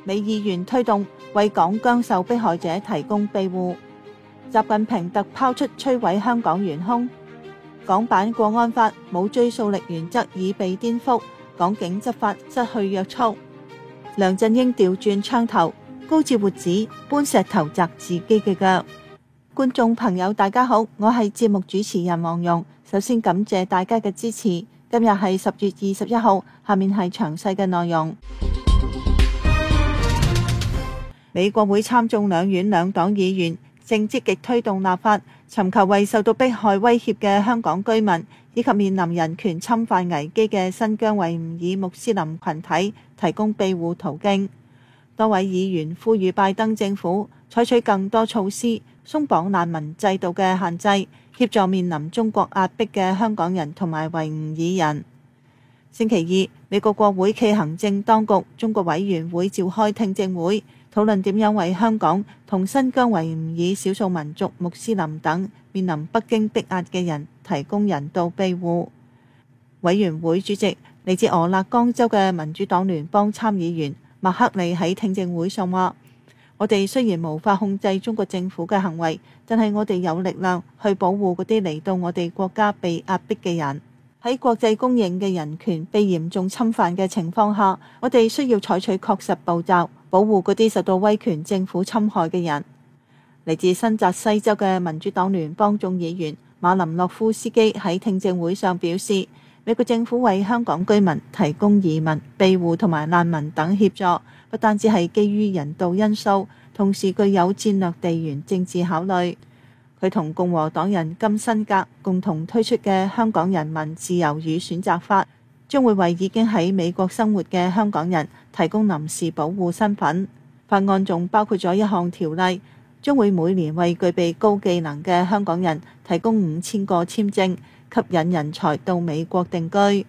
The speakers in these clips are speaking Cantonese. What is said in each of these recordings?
美議員推動為港疆受迫害者提供庇護。習近平特拋出摧毀香港元兇。港版國安法冇追溯力原則已被顛覆，港警執法失去約束。梁振英調轉槍頭，高照活指搬石頭砸自己嘅腳。觀眾朋友大家好，我係節目主持人黃蓉。首先感謝大家嘅支持。今日係10月21號，下面係詳細嘅內容。美國會參眾兩院兩黨議員正積極推動立法，尋求為受到迫害威脅嘅香港居民以及面臨人權侵犯危機嘅新疆維吾爾穆斯林群體提供庇護途徑。多位議員呼籲拜登政府採取更多措施，鬆綁難民制度嘅限制，協助面臨中國壓迫嘅香港人同埋維吾爾人。星期二，美國國會暨行政當局中國委員會召開聽證會，討論點樣為香港同新疆維吾爾少數民族穆斯林等面臨北京迫壓嘅人提供人道庇護。委員會主席嚟自俄勒岡州嘅民主黨聯邦參議員麥克利喺聽證會上話：我哋雖然無法控制中國政府嘅行為，但係我哋有力量去保護嗰啲嚟到我哋國家被壓迫嘅人。喺國際公認嘅人權被嚴重侵犯嘅情況下，我哋需要採取確實步驟，保護嗰啲受到威權政府侵害嘅人。嚟自新澤西州嘅民主黨聯邦眾議員馬林諾夫斯基喺聽證會上表示，美國政府為香港居民提供移民、庇護同埋難民等協助，不單止係基於人道因素，同時具有戰略地緣政治考慮。佢同共和黨人金辛格共同推出嘅《香港人民自由與選擇法》，將會為已經喺美國生活嘅香港人提供臨時保護身份。法案仲包括咗一項條例，將會每年為具備高技能嘅香港人提供5000個簽證，吸引人才到美國定居。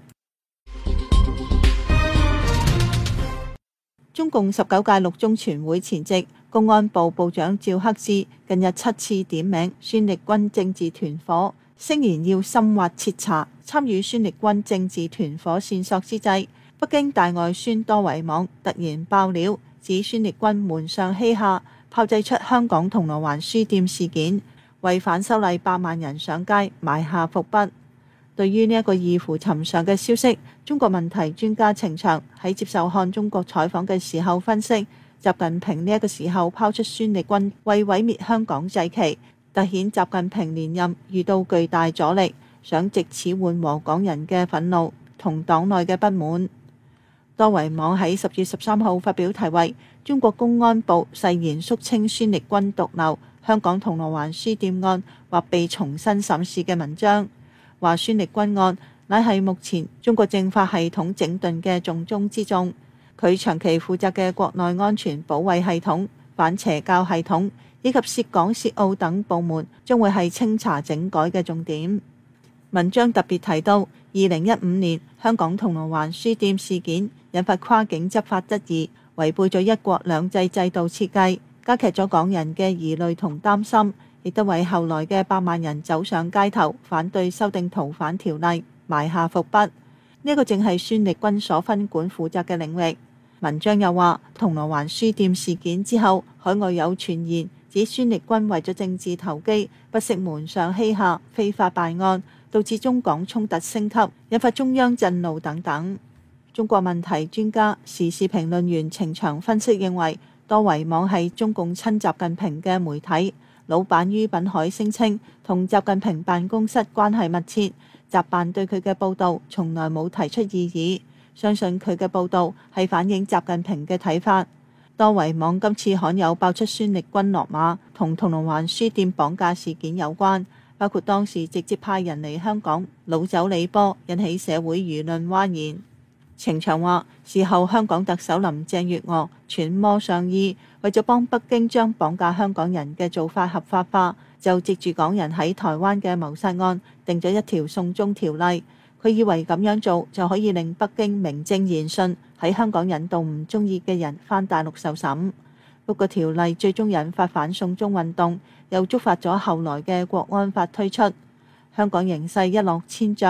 中共19屆六中全會前夕，公安部部長趙克志近日7次點名孫力軍政治團夥，聲言要深挖徹查參與孫力軍政治團夥線索之際，北京大外宣多維網突然爆料，指孫力軍門上欺下，炮製出香港銅鑼灣書店事件，為反修例100萬人上街埋下伏筆。對於呢一個異乎尋常嘅消息，中國問題專家程翔喺接受看中國採訪嘅時候分析，習近平呢一個時候拋出孫力軍為毀滅香港祭旗，凸顯習近平連任遇到巨大阻力，想藉此緩和港人嘅憤怒同黨內嘅不滿。多維網喺10月13號發表題為《中國公安部誓言肅清孫力軍毒瘤，香港銅鑼灣書店案或被重新審視》嘅文章，話孫力軍案乃係目前中國政法系統整頓嘅重中之重，佢長期負責嘅國內安全保衛系統、反邪教系統以及涉港涉澳等部門將會係清查整改嘅重點。文章特別提到，2015年香港銅鑼灣書店事件引發跨境執法質疑，違背咗一國兩制制度設計，加劇咗港人嘅疑慮同擔心，亦都為後來嘅100萬人走上街頭反對修訂逃犯條例埋下伏筆。呢個正係孫力軍所分管負責嘅領域。文章又話，銅鑼灣書店事件之後，海外有傳言指孫力軍為咗政治投機，不惜門上欺下、非法辦案，導致中港衝突升級，引發中央震怒等等。中國問題專家、時事評論員程翔分析認為，多維網係中共親習近平嘅媒體。老闆于品海聲稱同習近平辦公室關係密切，習辦對佢嘅報導從來冇提出異議，相信佢嘅報導係反映習近平嘅睇法。多維網今次罕有爆出孫力軍落馬同銅鑼灣書店綁架事件有關，包括當時直接派人嚟香港擄走李波，引起社會輿論譁然。程翔話：事後香港特首林鄭月娥揣摩上意，為咗幫北京將綁架香港人嘅做法合法化，就藉住港人喺台灣嘅謀殺案，定咗一條送中條例。佢以為咁樣做就可以令北京名正言順喺香港引渡唔中意嘅人返大陸受審。不過條例最終引發反送中運動，又觸發咗後來嘅國安法推出。香港形勢一落千丈，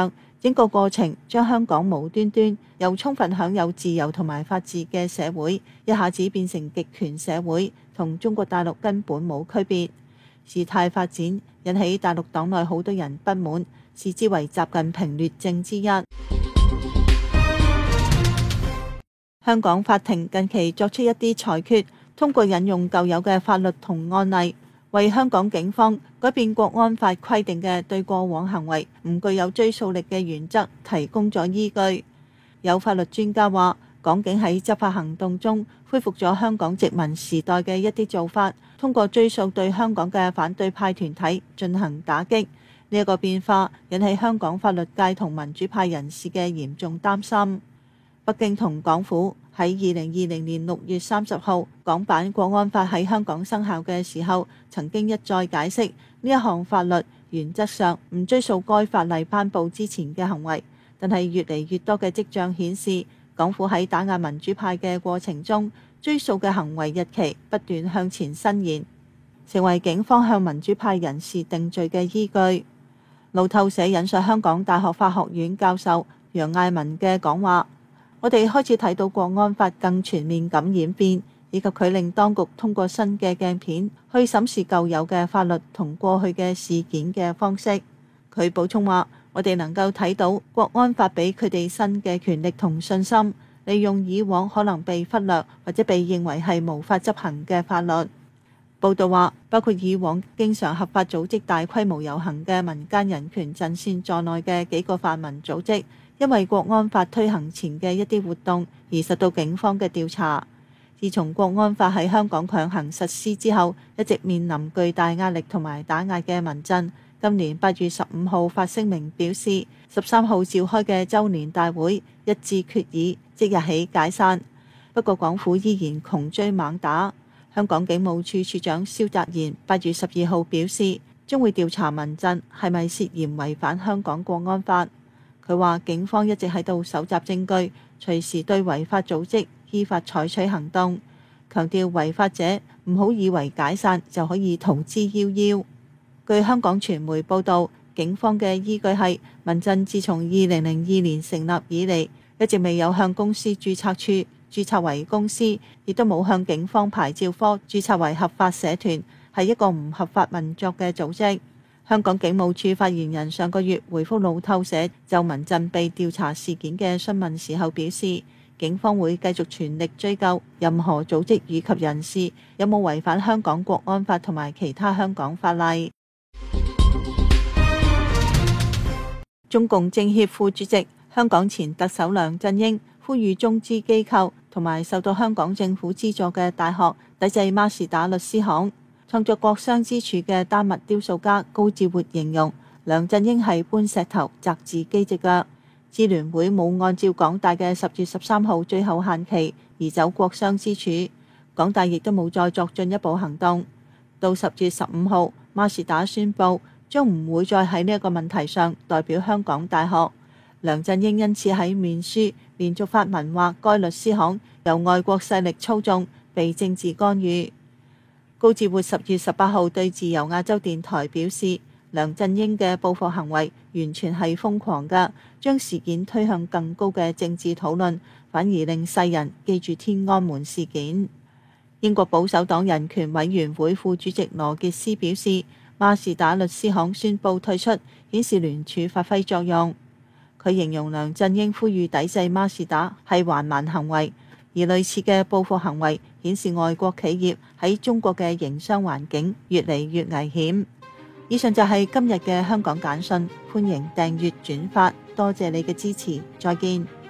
整個過程將香港無端端由充分享有自由同埋法治嘅社會，一下子變成極權社會，同中國大陸根本冇區別。事態發展引起大陸黨內好多人不滿，視之為習近平劣政之一。香港法庭近期作出一啲裁決，通過引用舊有嘅法律同案例，為香港警方改變國安法規定嘅對過往行為唔具有追溯力嘅原則提供咗依據。有法律專家話，港警喺執法行動中恢復咗香港殖民時代嘅一啲做法，通過追溯對香港嘅反對派團體進行打擊。呢一個變化引起香港法律界同民主派人士嘅嚴重擔心。北京同港府喺2020年6月30號港版國安法喺香港生效嘅時候，曾經一再解釋呢一項法律原則上唔追溯該法例頒布之前嘅行為，但係越嚟越多嘅跡象顯示，港府喺打壓民主派嘅過程中，追溯嘅行為日期不斷向前伸延，成為警方向民主派人士定罪嘅依據。路透社引述香港大學法學院教授楊艾文嘅講話，我哋開始睇到國安法更全面咁演變，以及佢令當局通過新嘅鏡片去審視舊有嘅法律同過去嘅事件嘅方式。佢補充話，我哋能夠睇到國安法俾佢哋新嘅權力同信心，利用以往可能被忽略或者被認為係無法執行嘅法律。報道話，包括以往經常合法組織大規模遊行嘅民間人權陣線在內嘅幾個泛民組織，因為國安法推行前嘅一啲活動而受到警方嘅調查。自從國安法喺香港強行實施之後，一直面臨巨大壓力同埋打壓嘅民陣，今年8月15號發聲明表示，13號召開嘅週年大會一致決議即日起解散。不過港府依然窮追猛打。香港警務處處長蕭澤頤8月12號表示，將會調查民陣係咪涉嫌違反香港國安法。佢話警方一直喺度搜集證據，隨時對違法組織依法採取行動，強調違法者唔好以為解散就可以逃之夭夭。據香港傳媒報導，警方嘅依據係民陣自從2002年成立以嚟，一直未有向公司註冊處註冊為公司，亦都冇向警方牌照科註冊為合法社團，係一個唔合法運作嘅組織。香港警務處發言人上個月回覆路透社就民陣被調查事件嘅詢問時候表示，警方會繼續全力追究任何組織以及人士有冇違反香港國安法同埋其他香港法例。中共政協副主席、香港前特首梁振英呼籲中資機構同埋受到香港政府資助嘅大學抵制孖士打律師行。創作國殤之柱嘅丹麥雕塑家高志活形容梁振英係搬石頭砸自己隻腳。支聯會冇按照港大嘅10月13號最後限期移走國殤之柱，港大亦都冇再作進一步行動。到10月15號，孖士打宣布將唔會再喺呢一個問題上代表香港大學。梁振英因此喺面書連續發文話該律師行由外國勢力操縱，被政治干預。高志活10月18號對自由亞洲電台表示，梁振英嘅報復行為完全係瘋狂㗎，將事件推向更高嘅政治討論，反而令世人記住天安門事件。英國保守黨人權委員會副主席羅傑斯表示，孖士打律師行宣布退出，顯示聯署發揮作用。佢形容梁振英呼籲抵制孖士打係橫蠻行為，而類似嘅報復行為顯示外國企業喺中國嘅營商環境越嚟越危險。以上就係今日嘅香港簡訊，歡迎訂閱轉發，多謝你嘅支持，再見。